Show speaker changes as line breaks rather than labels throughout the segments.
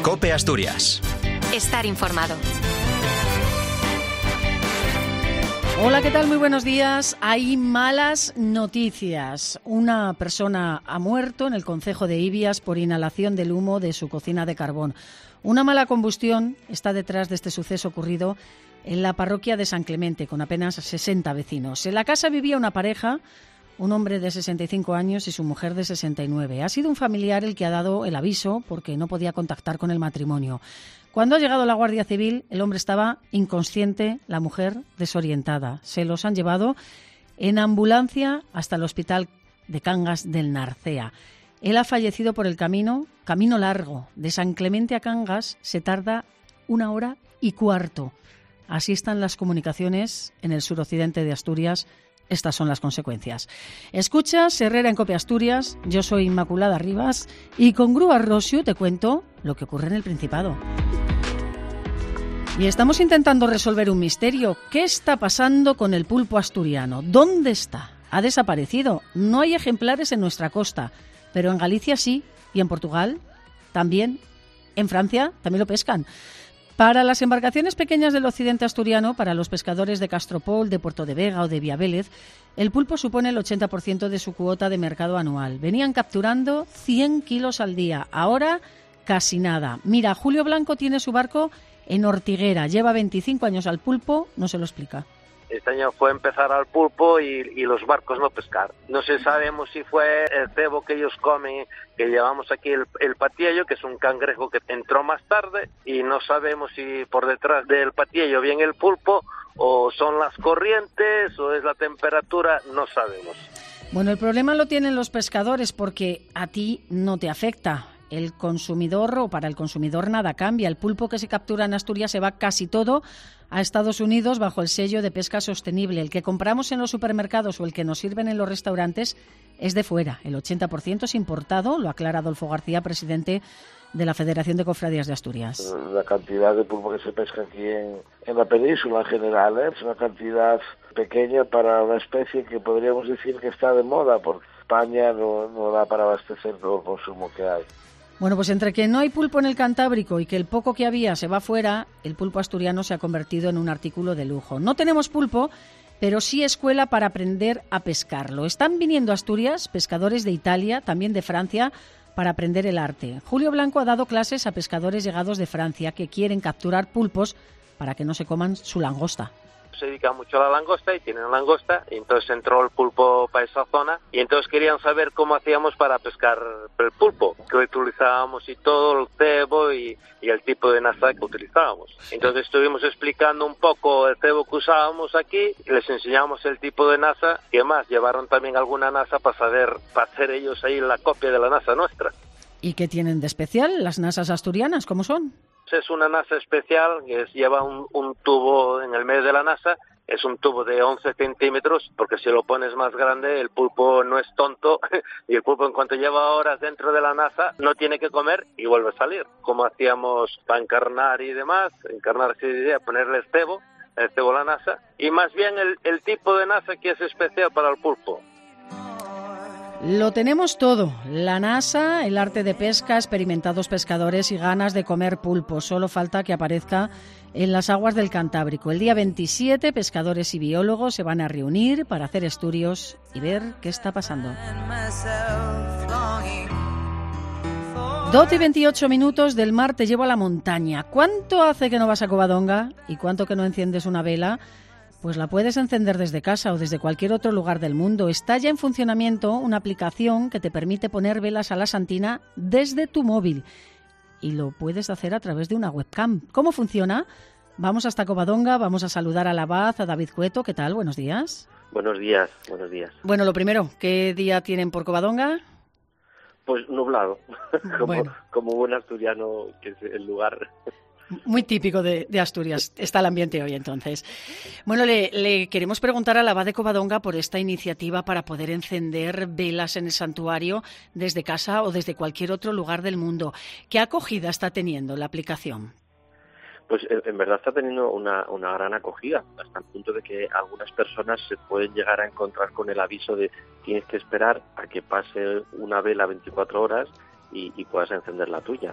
COPE Asturias.
Estar informado.
Hola, ¿qué tal? Muy buenos días. Hay malas noticias. Una persona ha muerto en el concejo de Ibias por inhalación del humo de su cocina de carbón. Una mala combustión está detrás de este suceso ocurrido en la parroquia de San Clemente, con apenas 60 vecinos. En la casa vivía una pareja, un hombre de 65 años y su mujer de 69. Ha sido un familiar el que ha dado el aviso porque no podía contactar con el matrimonio. Cuando ha llegado la Guardia Civil, el hombre estaba inconsciente, la mujer desorientada. Se los han llevado en ambulancia hasta el hospital de Cangas del Narcea. Él ha fallecido por el camino largo. De San Clemente a Cangas se tarda 1 hora y cuarto. Así están las comunicaciones en el suroccidente de Asturias. Estas son las consecuencias. Escuchas Herrera en COPE Asturias. Yo soy Inmaculada Rivas y con Grúa Rosiu te cuento lo que ocurre en el Principado. Y estamos intentando resolver un misterio. ¿Qué está pasando con el pulpo asturiano? ¿Dónde está? ¿Ha desaparecido? No hay ejemplares en nuestra costa, pero en Galicia sí, y en Portugal también. En Francia también lo pescan. Para las embarcaciones pequeñas del occidente asturiano, para los pescadores de Castropol, de Puerto de Vega o de Viavélez, el pulpo supone el 80% de su cuota de mercado anual. Venían capturando 100 kilos al día, ahora casi nada. Mira, Julio Blanco tiene su barco en Ortiguera, lleva 25 años al pulpo, no se lo explica.
Este año fue empezar al pulpo y los barcos no pescar. No se sabemos si fue el cebo que ellos comen, que llevamos aquí el patiello, que es un cangrejo que entró más tarde, y no sabemos si por detrás del patiello viene el pulpo, o son las corrientes, o es la temperatura, no sabemos.
Bueno, el problema lo tienen los pescadores porque a ti no te afecta. El consumidor, o para el consumidor nada cambia. El pulpo que se captura en Asturias se va casi todo a Estados Unidos bajo el sello de pesca sostenible. El que compramos en los supermercados o el que nos sirven en los restaurantes es de fuera. El 80% es importado, lo aclara Adolfo García, presidente de la Federación de Cofradías de Asturias.
La cantidad de pulpo que se pesca aquí en la península en general es una cantidad pequeña para una especie que podríamos decir que está de moda, porque España no da para abastecer todo el consumo que hay.
Bueno, pues entre que no hay pulpo en el Cantábrico y que el poco que había se va fuera, el pulpo asturiano se ha convertido en un artículo de lujo. No tenemos pulpo, pero sí escuela para aprender a pescarlo. Están viniendo a Asturias pescadores de Italia, también de Francia, para aprender el arte. Julio Blanco ha dado clases a pescadores llegados de Francia que quieren capturar pulpos para que no se coman su langosta.
Se dedica mucho a la langosta y tienen langosta, y entonces entró el pulpo para esa zona y entonces querían saber cómo hacíamos para pescar el pulpo, que utilizábamos y todo el cebo y el tipo de nasa que utilizábamos. Entonces estuvimos explicando un poco el cebo que usábamos aquí, y les enseñamos el tipo de nasa, y además llevaron también alguna nasa para hacer ellos ahí la copia de la nasa nuestra.
¿Y qué tienen de especial las nasas asturianas? ¿Cómo son?
Es una nasa especial que lleva un tubo en el medio de la nasa. Es un tubo de 11 centímetros, porque si lo pones más grande, el pulpo no es tonto, y el pulpo en cuanto lleva horas dentro de la nasa, no tiene que comer y vuelve a salir. Como hacíamos para encarnar y demás, encarnar sería ponerle el cebo a la nasa, y más bien el tipo de nasa que es especial para el pulpo.
Lo tenemos todo, la nasa, el arte de pesca, experimentados pescadores y ganas de comer pulpo. Solo falta que aparezca en las aguas del Cantábrico. El día 27, pescadores y biólogos se van a reunir para hacer estudios y ver qué está pasando. 12:28 del mar, te llevo a la montaña. ¿Cuánto hace que no vas a Covadonga y cuánto que no enciendes una vela? Pues la puedes encender desde casa o desde cualquier otro lugar del mundo. Está ya en funcionamiento una aplicación que te permite poner velas a la Santina desde tu móvil. Y lo puedes hacer a través de una webcam. ¿Cómo funciona? Vamos hasta Covadonga, vamos a saludar al abad, a David Cueto. ¿Qué tal? Buenos días.
Buenos días, buenos días.
Bueno, lo primero, ¿qué día tienen por Covadonga?
Pues nublado,
Bueno.
como buen asturiano, que es el lugar.
Muy típico de Asturias está el ambiente hoy, entonces. Bueno, le queremos preguntar al abad de Covadonga por esta iniciativa para poder encender velas en el santuario desde casa o desde cualquier otro lugar del mundo. ¿Qué acogida está teniendo la aplicación?
Pues en verdad está teniendo una gran acogida, hasta el punto de que algunas personas se pueden llegar a encontrar con el aviso de tienes que esperar a que pase una vela 24 horas y puedas encender la tuya.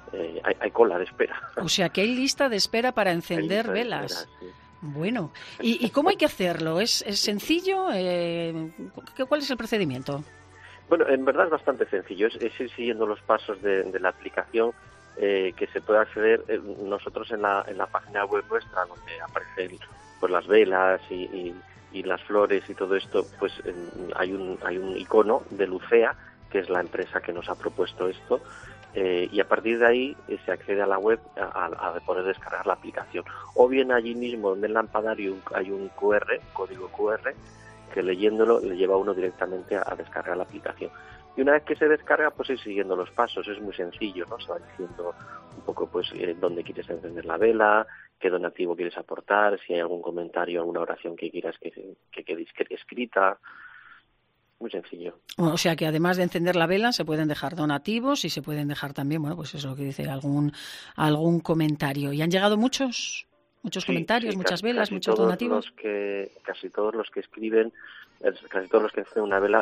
hay cola de espera.
O sea, que hay lista de espera para encender velas.
Espera, sí.
Bueno, ¿y cómo hay que hacerlo? ¿Es sencillo? ¿Cuál es el procedimiento?
Bueno, en verdad es bastante sencillo, es ir siguiendo los pasos de la aplicación que se puede acceder nosotros en la página web nuestra, donde aparecen pues las velas y las flores y todo esto. Pues hay un icono de Lucea, que es la empresa que nos ha propuesto esto, y a partir de ahí se accede a la web a poder descargar la aplicación. O bien allí mismo en el lampadario hay un código QR, que leyéndolo le lleva a uno directamente a descargar la aplicación. Y una vez que se descarga, pues ir siguiendo los pasos. Es muy sencillo, ¿no? Se va diciendo un poco pues dónde quieres encender la vela, qué donativo quieres aportar, si hay algún comentario, alguna oración que quieras que quede escrita. Muy sencillo.
O sea que además de encender la vela se pueden dejar donativos y se pueden dejar también, bueno, pues eso que dice algún comentario. ¿Y han llegado muchos comentarios, muchas velas, muchos donativos?
Casi todos los que escriben, casi todos los que encienden una vela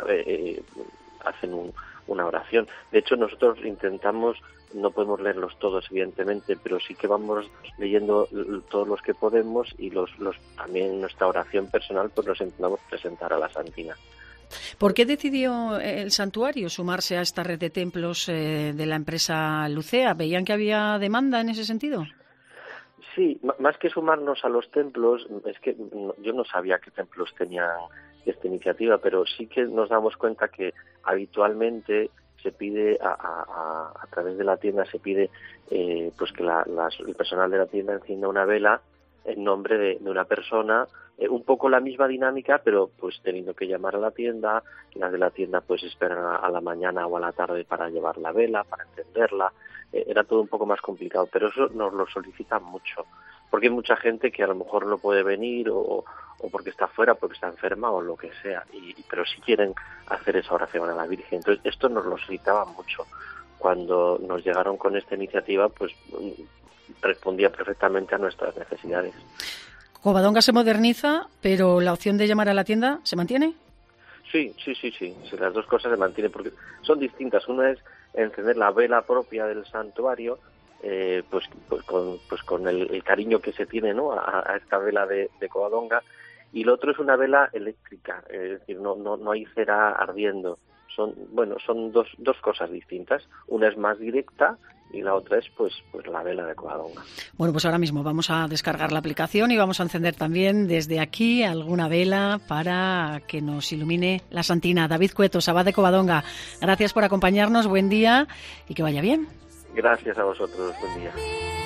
hacen una oración. De hecho, nosotros intentamos, no podemos leerlos todos evidentemente, pero sí que vamos leyendo todos los que podemos, y también nuestra oración personal pues los intentamos presentar a la Santina.
¿Por qué decidió el santuario sumarse a esta red de templos de la empresa Lucea? ¿Veían que había demanda en ese sentido?
Sí, más que sumarnos a los templos, es que yo no sabía qué templos tenían esta iniciativa, pero sí que nos damos cuenta que habitualmente se pide a través de la tienda, se pide pues que el personal de la tienda encienda una vela en nombre de una persona, un poco la misma dinámica, pero pues teniendo que llamar a la tienda. Las de la tienda pues esperan a la mañana o a la tarde para llevar la vela, para encenderla. Era todo un poco más complicado, pero eso nos lo solicitan mucho, porque hay mucha gente que a lo mejor no puede venir o porque está fuera, porque está enferma o lo que sea, pero sí quieren hacer esa oración a la Virgen. Entonces esto nos lo solicitaban mucho. Cuando nos llegaron con esta iniciativa, pues respondía perfectamente a nuestras necesidades.
Covadonga se moderniza, pero la opción de llamar a la tienda ¿se mantiene?
Sí, las dos cosas se mantienen porque son distintas. Una es encender la vela propia del santuario, pues con el cariño que se tiene, ¿no?, a esta vela de Covadonga, y lo otro es una vela eléctrica, es decir, no hay cera ardiendo. Son dos cosas distintas. Una es más directa y la otra es pues la vela de Covadonga.
Bueno, pues ahora mismo vamos a descargar la aplicación y vamos a encender también desde aquí alguna vela para que nos ilumine la Santina. David Cuetos, abad de Covadonga, gracias por acompañarnos, buen día y que vaya bien.
Gracias a vosotros, buen día.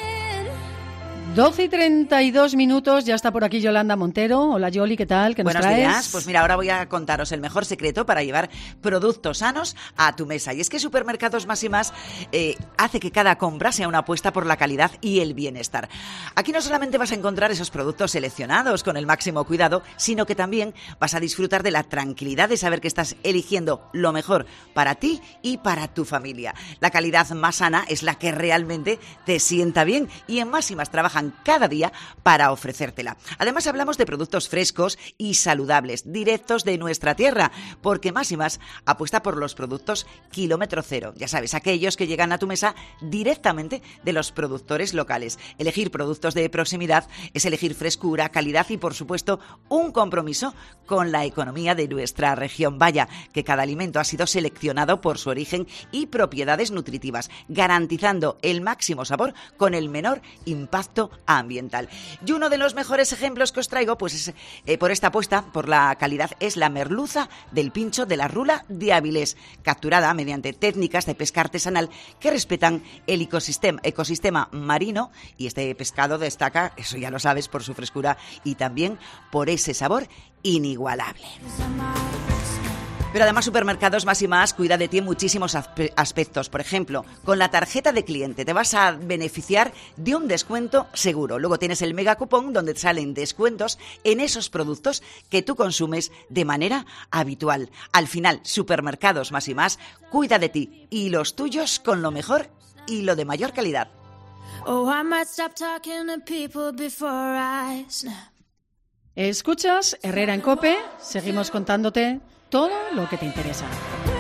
12:32, ya está por aquí Yolanda Montero. Hola Yoli, ¿qué tal? ¿Qué nos traes?
Buenos días. Pues mira, ahora voy a contaros el mejor secreto para llevar productos sanos a tu mesa. Y es que Supermercados Más y Más hace que cada compra sea una apuesta por la calidad y el bienestar. Aquí no solamente vas a encontrar esos productos seleccionados con el máximo cuidado, sino que también vas a disfrutar de la tranquilidad de saber que estás eligiendo lo mejor para ti y para tu familia. La calidad más sana es la que realmente te sienta bien, y en Más y Más trabajan cada día para ofrecértela. Además, hablamos de productos frescos y saludables, directos de nuestra tierra, porque Más y Más apuesta por los productos kilómetro cero. Ya sabes, aquellos que llegan a tu mesa directamente de los productores locales. Elegir productos de proximidad es elegir frescura, calidad y, por supuesto, un compromiso con la economía de nuestra región. Vaya, que cada alimento ha sido seleccionado por su origen y propiedades nutritivas, garantizando el máximo sabor con el menor impacto ambiental. Y uno de los mejores ejemplos que os traigo, pues es, por esta apuesta por la calidad, es la merluza del pincho de la Rula de Avilés, capturada mediante técnicas de pesca artesanal que respetan el ecosistema marino, y este pescado destaca, eso ya lo sabes, por su frescura y también por ese sabor inigualable. Pero además Supermercados Más y Más cuida de ti en muchísimos aspectos. Por ejemplo, con la tarjeta de cliente te vas a beneficiar de un descuento seguro. Luego tienes el mega cupón donde te salen descuentos en esos productos que tú consumes de manera habitual. Al final, Supermercados Más y Más cuida de ti y los tuyos con lo mejor y lo de mayor calidad.
Escuchas Herrera en COPE, seguimos contándote todo lo que te interesa.